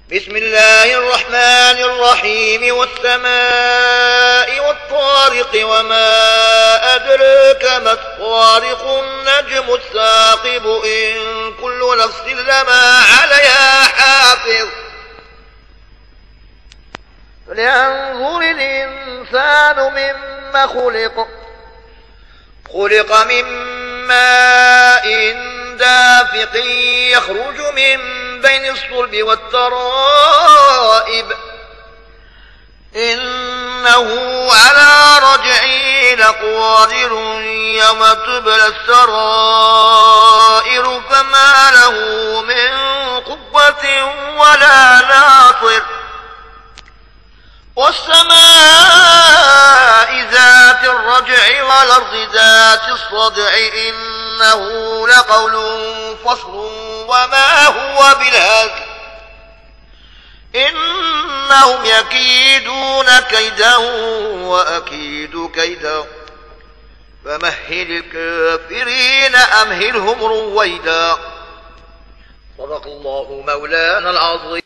بسم الله الرحمن الرحيم والسماء والطارق وما أدريك ما الطارق النجم الثاقب إن كل نفس لما عليها حافظ فلينظر الإنسان مما خلق من ماء دافق يخرج من بين الصلب والترائب إنه على رجعه لقادر يوم تبلى السرائر فما له من قوة ولا ناصر والسماء ذات الرجع والأرض ذات الصدع إنه لقول فصل وما هو بالهزل إنهم يكيدون كيدا وأكيد كيدا فمهل الكافرين أمهلهم رويدا صدق الله مولانا العظيم.